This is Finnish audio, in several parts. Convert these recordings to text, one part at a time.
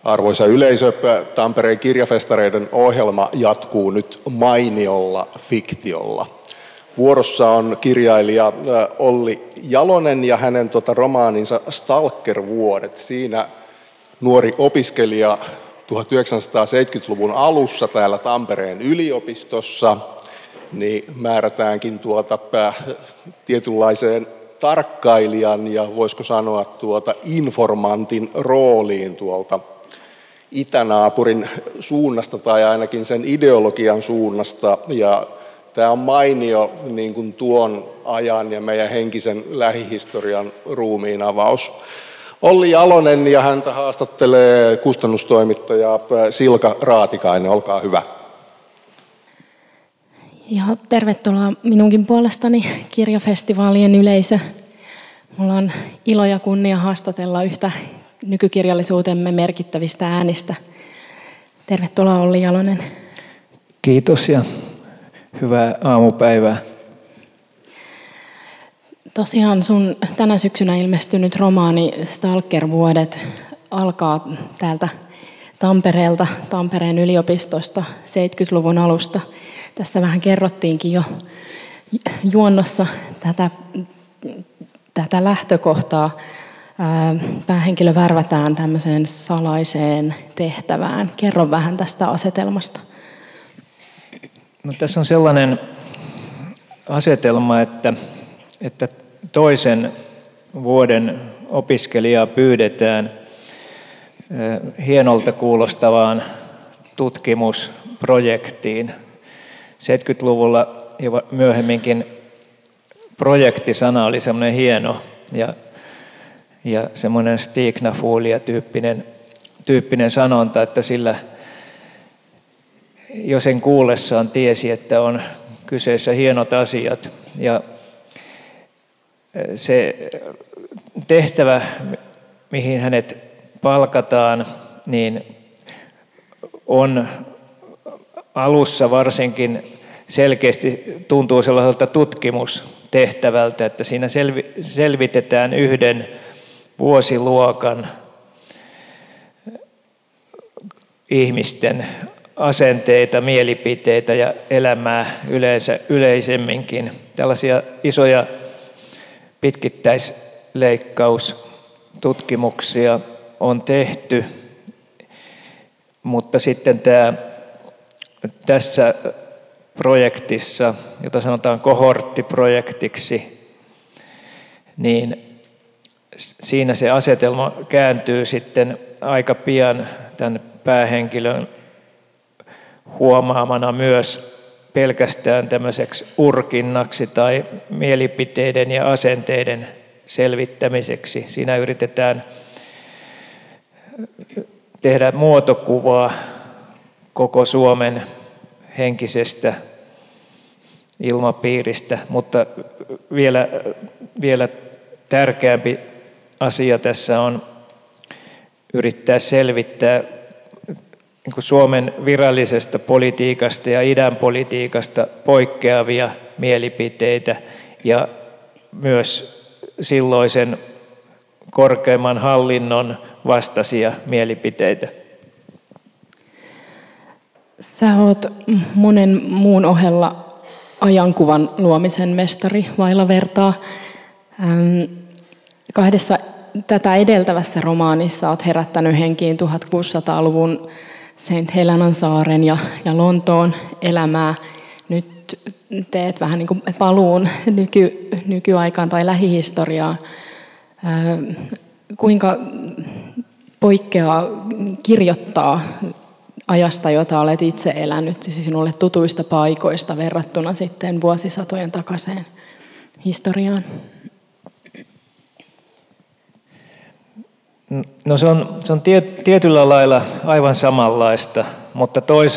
Arvoisa yleisö, Tampereen kirjafestareiden ohjelma jatkuu nyt mainiolla fiktiolla. Vuorossa on kirjailija Olli Jalonen ja hänen romaaninsa Stalker-vuodet. Siinä nuori opiskelija 1970-luvun alussa täällä Tampereen yliopistossa niin määrätäänkin tietynlaiseen tarkkailijan ja voisiko sanoa informantin rooliin tuolta itänaapurin suunnasta tai ainakin sen ideologian suunnasta. Ja tämä on mainio niin kuin tuon ajan ja meidän henkisen lähihistorian ruumiin avaus. Olli Jalonen ja häntä haastattelee kustannustoimittaja Silka Raatikainen. Olkaa hyvä. Ja tervetuloa minunkin puolestani kirjafestivaalien yleisö. Mulla on ilo ja kunnia haastatella yhtä nykykirjallisuutemme merkittävistä äänistä. Tervetuloa Olli Jalonen. Kiitos ja hyvää aamupäivää. Tosiaan sun tänä syksynä ilmestynyt romaani Stalker-vuodet alkaa täältä Tampereelta, Tampereen yliopistosta 70-luvun alusta. Tässä vähän kerrottiinkin jo juonnossa tätä lähtökohtaa. Päähenkilö värvätään tämmöiseen salaiseen tehtävään. Kerro vähän tästä asetelmasta. No, tässä on sellainen asetelma, että toisen vuoden opiskelijaa pyydetään hienolta kuulostavaan tutkimusprojektiin. 70-luvulla ja myöhemminkin projektisana oli semmoinen hieno ja semmoinen Stignafulia-tyyppinen sanonta, että sillä jo sen kuullessaan tiesi, että on kyseessä hienot asiat. Ja se tehtävä, mihin hänet palkataan, niin on alussa varsinkin selkeästi tuntuu sellaiselta tutkimustehtävältä, että siinä selvitetään yhden vuosiluokan ihmisten asenteita, mielipiteitä ja elämää yleisemminkin. Tällaisia isoja pitkittäisleikkaustutkimuksia on tehty, mutta sitten tässä projektissa, jota sanotaan kohorttiprojektiksi, niin siinä se asetelma kääntyy sitten aika pian tämän päähenkilön huomaamana myös pelkästään tämmöiseksi urkinnaksi tai mielipiteiden ja asenteiden selvittämiseksi. Siinä yritetään tehdä muotokuvaa koko Suomen henkisestä ilmapiiristä, mutta vielä tärkeämpi asia tässä on yrittää selvittää Suomen virallisesta politiikasta ja idän politiikasta poikkeavia mielipiteitä ja myös silloisen korkeimman hallinnon vastaisia mielipiteitä. Sä oot monen muun ohella ajankuvan luomisen mestari vailla vertaa. Kahdessa tätä edeltävässä romaanissa olet herättänyt henkiin 1600-luvun St. Helenan saaren ja Lontoon elämää. Nyt teet vähän niin kuin paluun nykyaikaan tai lähihistoriaan. Kuinka poikkeaa kirjoittaa ajasta, jota olet itse elänyt, siis sinulle tutuista paikoista verrattuna sitten vuosisatojen takaiseen historiaan? No se on tietyllä lailla aivan samanlaista, mutta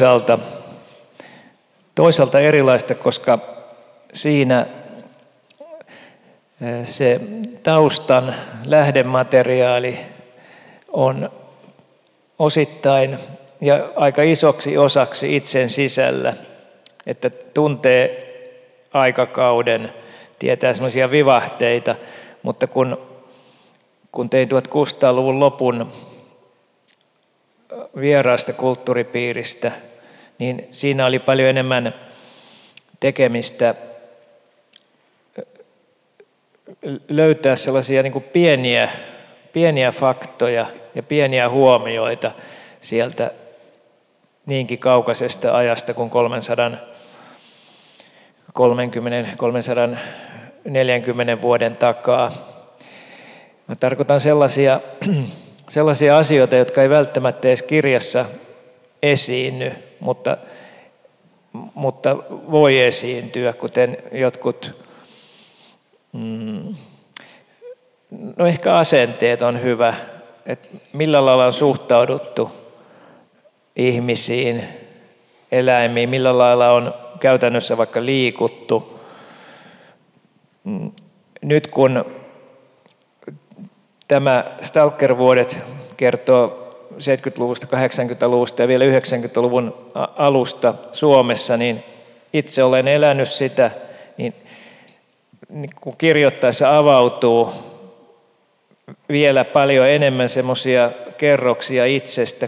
toisaalta erilaista, koska siinä se taustan lähdemateriaali on osittain ja aika isoksi osaksi itsen sisällä, että tuntee aikakauden, tietää semmoisia vivahteita, mutta kun tein 1600-luvun lopun vieraasta kulttuuripiiristä, niin siinä oli paljon enemmän tekemistä löytää sellaisia niin kuin pieniä faktoja ja pieniä huomioita sieltä niinkin kaukaisesta ajasta kuin 340 vuoden takaa. Mä tarkoitan sellaisia asioita, jotka ei välttämättä edes kirjassa esiinny, mutta voi esiintyä, kuten jotkut, no ehkä asenteet on hyvä, että millä lailla on suhtauduttu ihmisiin, eläimiin, millä lailla on käytännössä vaikka liikuttu. Nyt kun tämä Stalker-vuodet kertoo 70-luvusta, 80-luvusta ja vielä 90-luvun alusta Suomessa, niin itse olen elänyt sitä, niin kun kirjoittaessa avautuu vielä paljon enemmän semmoisia kerroksia itsestä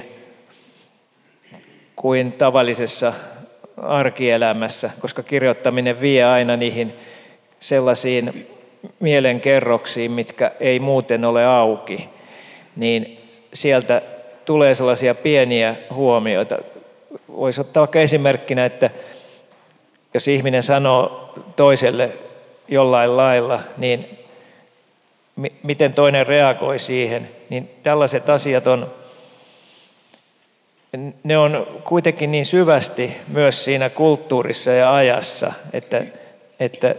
kuin tavallisessa arkielämässä, koska kirjoittaminen vie aina niihin sellaisiin mielenkerroksiin, mitkä ei muuten ole auki, niin sieltä tulee sellaisia pieniä huomioita. Voisi ottaa vaikka esimerkkinä, että jos ihminen sanoo toiselle jollain lailla, niin miten toinen reagoi siihen, niin tällaiset asiat ne on kuitenkin niin syvästi myös siinä kulttuurissa ja ajassa, että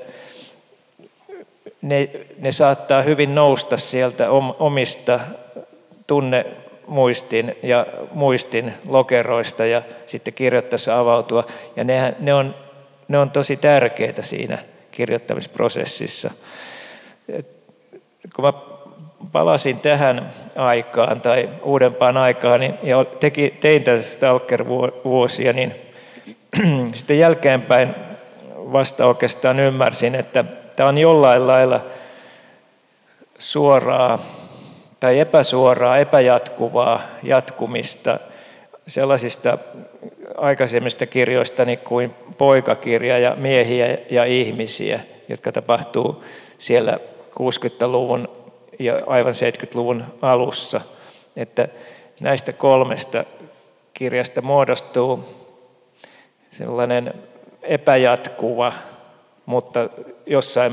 ne saattaa hyvin nousta sieltä omista tunnemuistin ja muistin lokeroista ja sitten kirjoittaessa avautua. Ja ne on tosi tärkeitä siinä kirjoittamisprosessissa. Kun mä palasin tähän aikaan tai uudempaan aikaan ja tein tässä Stalker-vuosia, niin sitten jälkeenpäin vasta oikeastaan ymmärsin, että tämä on jollain lailla suoraa tai epäsuoraa, epäjatkuvaa jatkumista sellaisista aikaisemmista kirjoistani kuin Poikakirja ja Miehiä ja ihmisiä, jotka tapahtuu siellä 60-luvun ja aivan 70-luvun alussa. Että näistä kolmesta kirjasta muodostuu sellainen epäjatkuva, mutta jossain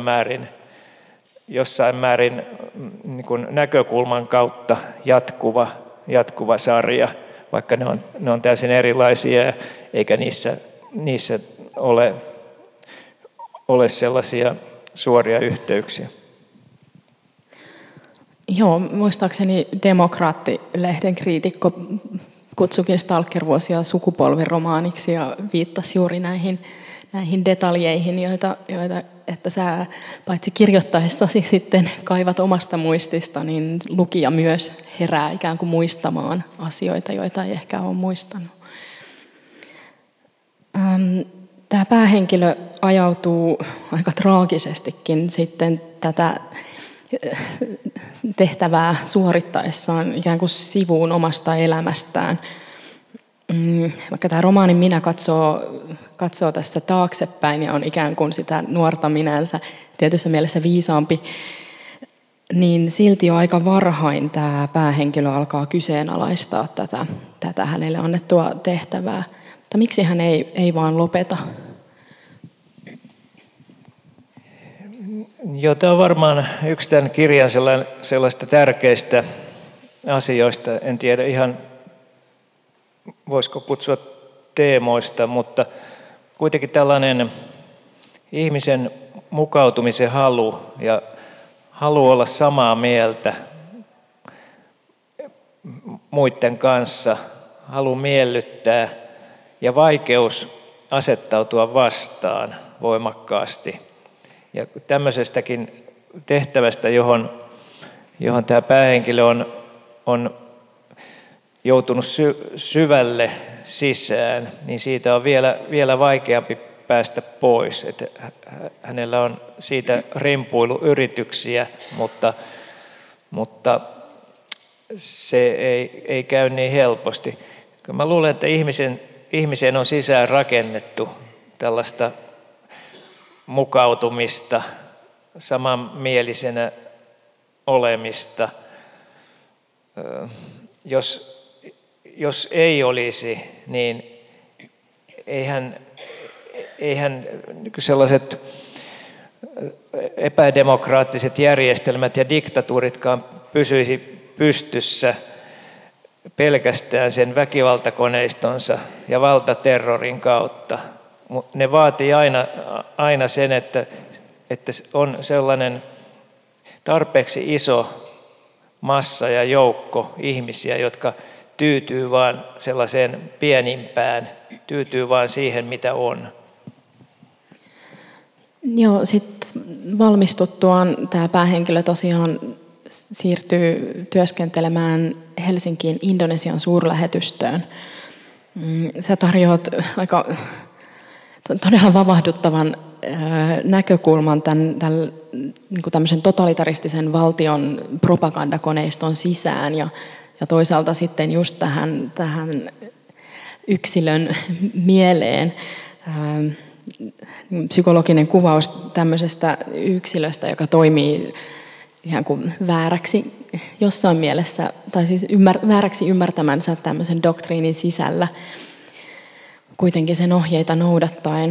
määrin niin kuin näkökulman kautta jatkuva sarja, vaikka ne on täysin erilaisia eikä niissä ole sellaisia suoria yhteyksiä. Joo, muistaakseni Demokraatti-lehden kriitikko kutsukin Stalker-vuosia sukupolviromaaniksi ja viittasi juuri näihin detaljeihin, joita että sä paitsi kirjoittaessasi sitten kaivat omasta muistista, niin lukija myös herää ikään kuin muistamaan asioita, joita ei ehkä ole muistanut. Tämä päähenkilö ajautuu aika traagisestikin sitten tätä tehtävää suorittaessaan ikään kuin sivuun omasta elämästään. Vaikka tämä romaanin minä katsoo tässä taaksepäin ja on ikään kuin sitä nuorta minänsä tietyssä mielessä viisaampi, niin silti jo aika varhain tämä päähenkilö alkaa kyseenalaistaa tätä hänelle annettua tehtävää. Mutta miksi hän ei vaan lopeta? Joo, tämä on varmaan yksi tämän kirjan sellaista tärkeistä asioista. En tiedä ihan, voisiko kutsua teemoista, mutta kuitenkin tällainen ihmisen mukautumisen halu ja halu olla samaa mieltä muiden kanssa, halu miellyttää ja vaikeus asettautua vastaan voimakkaasti. Ja tämmöisestäkin tehtävästä, johon tämä päähenkilö on joutunut syvälle sisään, niin siitä on vielä vaikeampi päästä pois. Että hänellä on siitä rimpuiluyrityksiä, mutta se ei käy niin helposti. Mä luulen, että ihmisen on sisään rakennettu tällaista mukautumista, samanmielisenä olemista. Jos ei olisi, niin eihän sellaiset epädemokraattiset järjestelmät ja diktatuuritkaan pysyisi pystyssä pelkästään sen väkivaltakoneistonsa ja valtaterrorin kautta. Ne vaatii aina sen, että on sellainen tarpeeksi iso massa ja joukko ihmisiä, jotka tyytyy vaan sellaiseen pienimpään, tyytyy vaan siihen, mitä on. Joo, sitten valmistuttuaan tämä päähenkilö tosiaan siirtyy työskentelemään Helsinkiin Indonesian suurlähetystöön. Sä tarjoat aika todella vavahduttavan näkökulman tämmöisen totalitaristisen valtion propagandakoneiston sisään ja toisaalta sitten just tähän yksilön mieleen. Psykologinen kuvaus tämmöisestä yksilöstä, joka toimii ihan kuin vääräksi jossain mielessä, tai siis vääräksi ymmärtämänsä tämmöisen doktriinin sisällä, kuitenkin sen ohjeita noudattaen.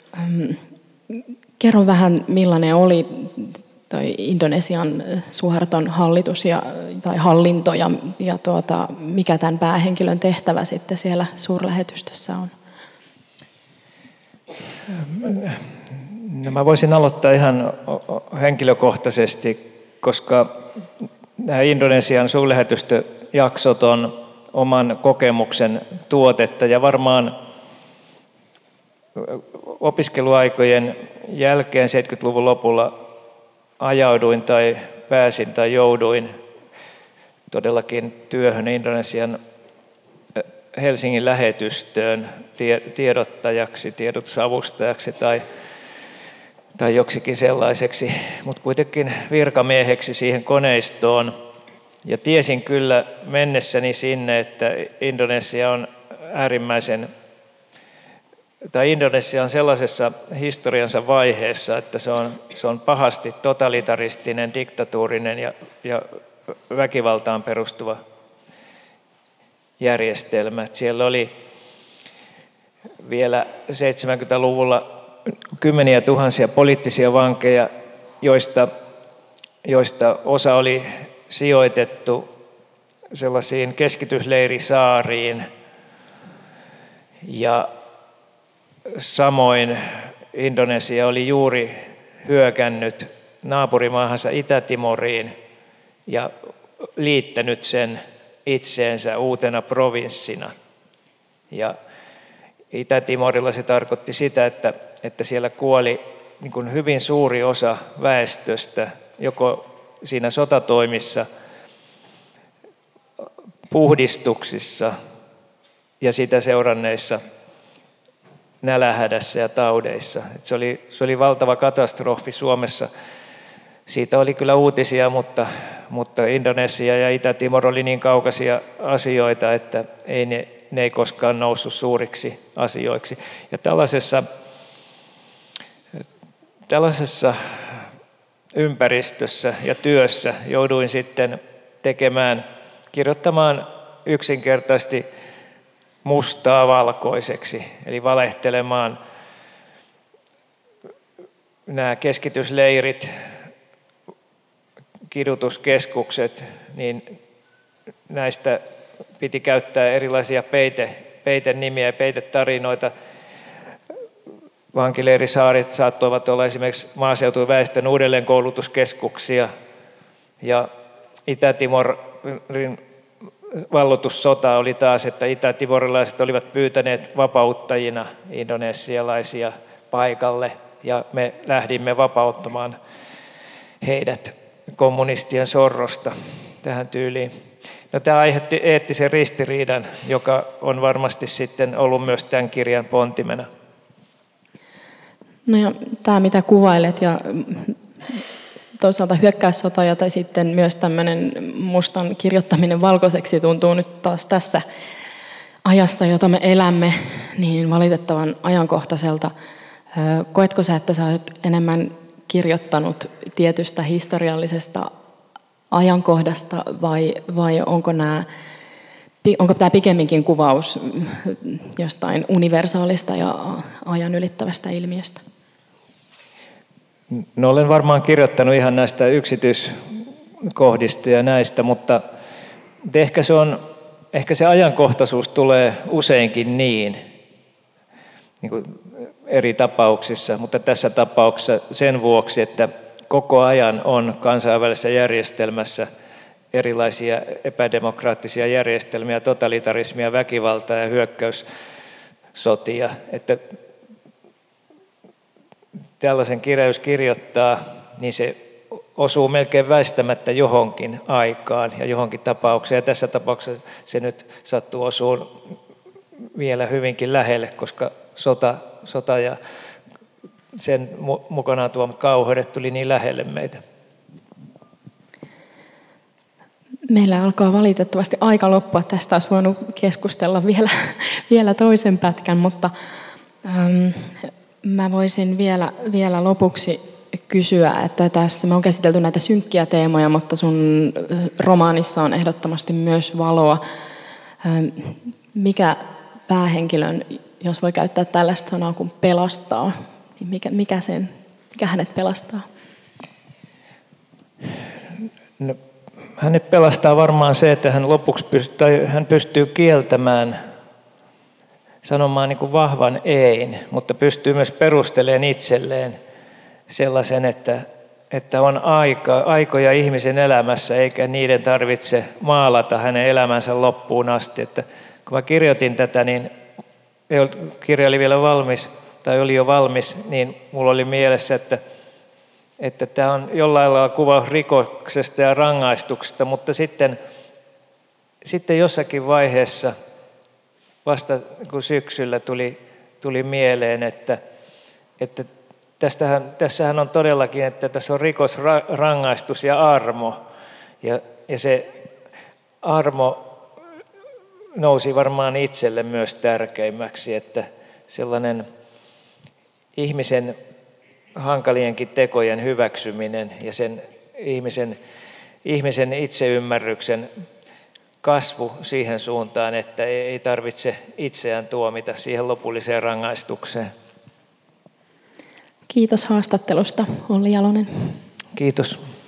Kerro vähän, millainen oli toi Indonesian Suharton hallitus tai hallinto ja mikä tämän päähenkilön tehtävä sitten siellä suurlähetystössä on? No mä voisin aloittaa ihan henkilökohtaisesti, koska nämä Indonesian suurlähetystöjaksot on oman kokemuksen tuotetta ja varmaan opiskeluaikojen jälkeen 70-luvun lopulla ajauduin tai pääsin tai jouduin todellakin työhön Indonesian Helsingin lähetystöön tiedottajaksi, tiedotusavustajaksi tai joksikin sellaiseksi, mutta kuitenkin virkamieheksi siihen koneistoon. Ja tiesin kyllä mennessäni sinne, että Indonesia on sellaisessa historiansa vaiheessa, että se on pahasti totalitaristinen, diktatuurinen ja väkivaltaan perustuva järjestelmä. Siellä oli vielä 70-luvulla kymmeniä tuhansia poliittisia vankeja, joista osa oli sijoitettu sellaisiin keskitysleirisaariin. Ja samoin Indonesia oli juuri hyökännyt naapurimaahansa Itä-Timoriin ja liittänyt sen itseensä uutena provinssina. Ja Itä-Timorilla se tarkoitti sitä, että siellä kuoli niin kuin hyvin suuri osa väestöstä, joko siinä sotatoimissa, puhdistuksissa ja sitä seuranneissa nälähädässä ja taudeissa. Se oli valtava katastrofi Suomessa. Siitä oli kyllä uutisia, mutta Indonesia ja Itä-Timor oli niin kaukaisia asioita, että ne ei koskaan noussut suuriksi asioiksi. Ja tällaisessa ympäristössä ja työssä jouduin sitten kirjoittamaan yksinkertaisesti mustaa valkoiseksi, eli valehtelemaan nämä keskitysleirit, kidutuskeskukset, niin näistä piti käyttää erilaisia peitenimiä ja peitetarinoita. Vankileirisaaret saattoivat olla esimerkiksi maaseutuväestön uudelleenkoulutuskeskuksia ja Itä-Timorin valloitussota oli taas, että itä-timorilaiset olivat pyytäneet vapauttajina indonesialaisia paikalle ja me lähdimme vapauttamaan heidät kommunistien sorrosta tähän tyyliin. No, tämä aiheutti eettisen ristiriidan, joka on varmasti sitten ollut myös tämän kirjan pontimena. No ja tämä mitä kuvailet ja toisaalta hyökkäyssota tai sitten myös tämmöinen mustan kirjoittaminen valkoiseksi tuntuu nyt taas tässä ajassa, jota me elämme, niin valitettavan ajankohtaiselta. Koetko sä, että sä olet enemmän kirjoittanut tietystä historiallisesta ajankohdasta vai onko tämä pikemminkin kuvaus jostain universaalista ja ajan ylittävästä ilmiöstä? No olen varmaan kirjoittanut ihan näistä yksityiskohdista ja näistä, mutta ehkä se ajankohtaisuus tulee useinkin niin kuin eri tapauksissa, mutta tässä tapauksessa sen vuoksi, että koko ajan on kansainvälisessä järjestelmässä erilaisia epädemokraattisia järjestelmiä, totalitarismia, väkivaltaa ja hyökkäyssotia, että tällaisen kirjaus kirjoittaa, niin se osuu melkein väistämättä johonkin aikaan ja johonkin tapaukseen. Ja tässä tapauksessa se nyt sattuu osuun vielä hyvinkin lähelle, koska sota ja sen mukanaan tuomat kauheudet tuli niin lähelle meitä. Meillä alkaa valitettavasti aika loppua. Tästä olisi voinut keskustella vielä toisen pätkän, mutta mä voisin vielä lopuksi kysyä, että tässä me on käsitelty näitä synkkiä teemoja, mutta sun romaanissa on ehdottomasti myös valoa. Mikä päähenkilön, jos voi käyttää tällaista sanaa kuin pelastaa, niin mikä hänet pelastaa? No, hänet pelastaa varmaan se, että hän pystyy kieltämään, sanomaan niin kuin vahvan ein, mutta pystyy myös perustelemaan itselleen sellaisen, että on aikoja ihmisen elämässä, eikä niiden tarvitse maalata hänen elämänsä loppuun asti. Että kun mä kirjoitin tätä, niin kirja oli vielä valmis, tai oli jo valmis, niin mulla oli mielessä, että tämä on jollain lailla kuvaus rikoksesta ja rangaistuksesta, mutta sitten jossakin vaiheessa, vasta kun syksyllä tuli mieleen, että tässähän on todellakin, että tässä on rikos, rangaistus ja armo. Ja se armo nousi varmaan itselle myös tärkeimmäksi, että sellainen ihmisen hankalienkin tekojen hyväksyminen ja sen ihmisen itseymmärryksen kasvu siihen suuntaan, että ei tarvitse itseään tuomita siihen lopulliseen rangaistukseen. Kiitos haastattelusta, Olli Jalonen. Kiitos.